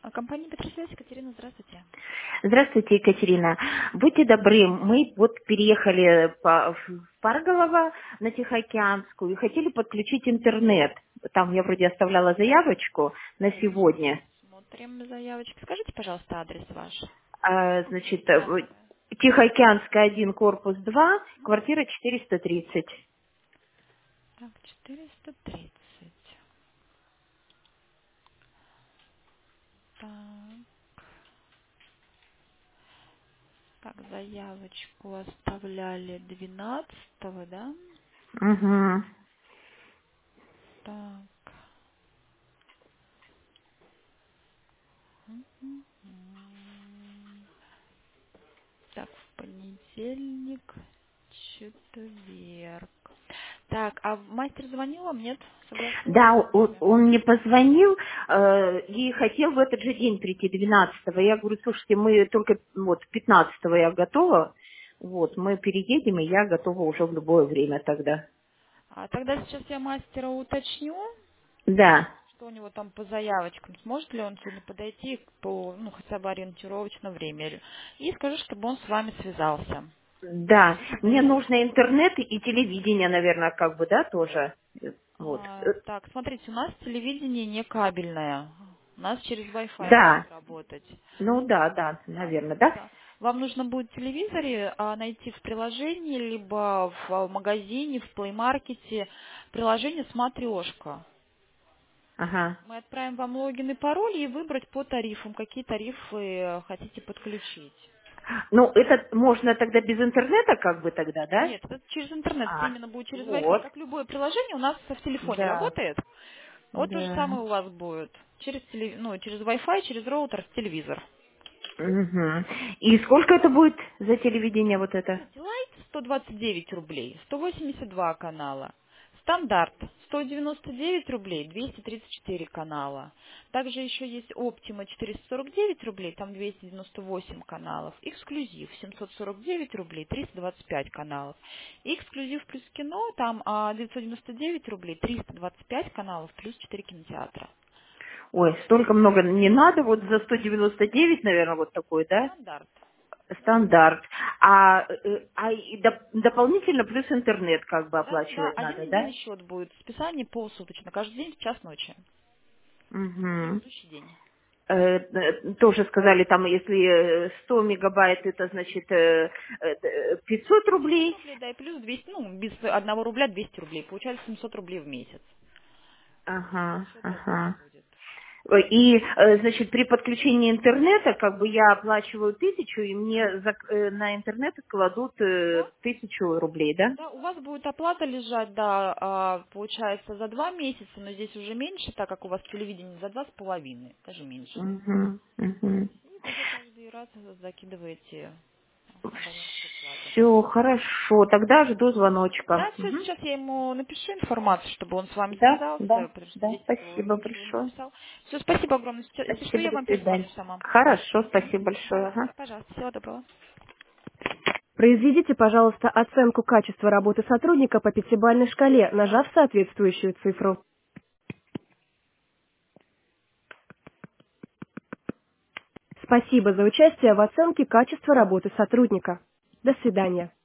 Компания Петросвязь, Екатерина, здравствуйте. Здравствуйте, Екатерина. Будьте добры, мы вот переехали в Парголово на Тихоокеанскую и хотели подключить интернет. Там я вроде оставляла заявочку на сегодня. Смотрим заявочки. Скажите, пожалуйста, адрес ваш. Значит, Тихоокеанская. Тихоокеанская 1, корпус 2, квартира 430. Так, 430. Так, так, заявочку оставляли 12-го, да? Угу. Так. М. Так, в понедельник, четверг. Так, а мастер звонил вам, нет? Да, Согласовывали время? он мне позвонил и хотел в этот же день прийти, 12-го. Я говорю, слушайте, мы только вот 15-го я готова, вот, мы переедем, и я готова уже в любое время тогда. Тогда сейчас я мастера уточню, Да, что у него там по заявочкам, сможет ли он сегодня подойти по, ну, хотя бы ориентировочно время. И скажу, чтобы он с вами связался. да, мне нужно интернет и телевидение, наверное, как бы, да, тоже, вот. Так, смотрите, у нас телевидение не кабельное. У нас через Wi-Fi Да, будет работать. ну да, да, Да, наверное, да? да. Вам нужно будет в телевизоре найти в приложении, либо в магазине, в плеймаркете приложение «Смотрешка». Ага. Мы отправим вам логин и пароль и выбрать по тарифам, какие тарифы хотите подключить. Ну, это можно тогда без интернета, как бы тогда, да? Нет, это через интернет, это А, именно будет через Wi-Fi. вот, Как любое приложение у нас в телефоне да, работает. Вот то же да. самое у вас будет. Через Wi-Fi, через роутер, телевизор. Мгм. И сколько это будет за телевидение вот это? Смотрите, Лайт 129 рублей, 182 канала. Стандарт 199 рублей, 234 канала. Также еще есть Оптима 449 рублей, там 298 каналов. Эксклюзив 749 рублей, 325 каналов. И эксклюзив плюс кино, там 999 рублей, 325 каналов, плюс 4 кинотеатра. Ой, столько много не надо, вот за 199, наверное, вот такой, да? Стандарт. Стандарт. Дополнительно плюс интернет как бы Да, да, оплачивать один надо, единый да? счет будет. Списание полсуточно, каждый день в час ночи. Угу. Предыдущий день. Тоже сказали, там, если 100 мегабайт, это значит 500 500 рублей. рублей, да, и плюс 200, ну, без 1 рубля 200 рублей. Получается 700 рублей в месяц. Ага, Счет разный ага. будет. И, значит, при подключении интернета, как бы я оплачиваю 1000, и мне на интернет кладут Да? 1000 рублей, да? Да, у вас будет оплата лежать, да, получается, за 2 месяца, но здесь уже меньше, так как у вас телевидение за 2,5, даже меньше. Угу, угу. И тогда каждый раз закидываете абонентскую плату. Все, хорошо, тогда жду звоночка. Да, все, Мгм. сейчас я ему напишу информацию, чтобы он с вами Да, да, связался, потому что да, здесь спасибо ничего не большое. написал. Все, спасибо огромное. Если что, Спасибо, я до вам перезвоню свидания. сама. Хорошо, спасибо большое. Ага. Да, пожалуйста, всего доброго. Произведите, пожалуйста, оценку качества работы сотрудника по пятибалльной шкале, нажав соответствующую цифру. Спасибо за участие в оценке качества работы сотрудника. До свидания.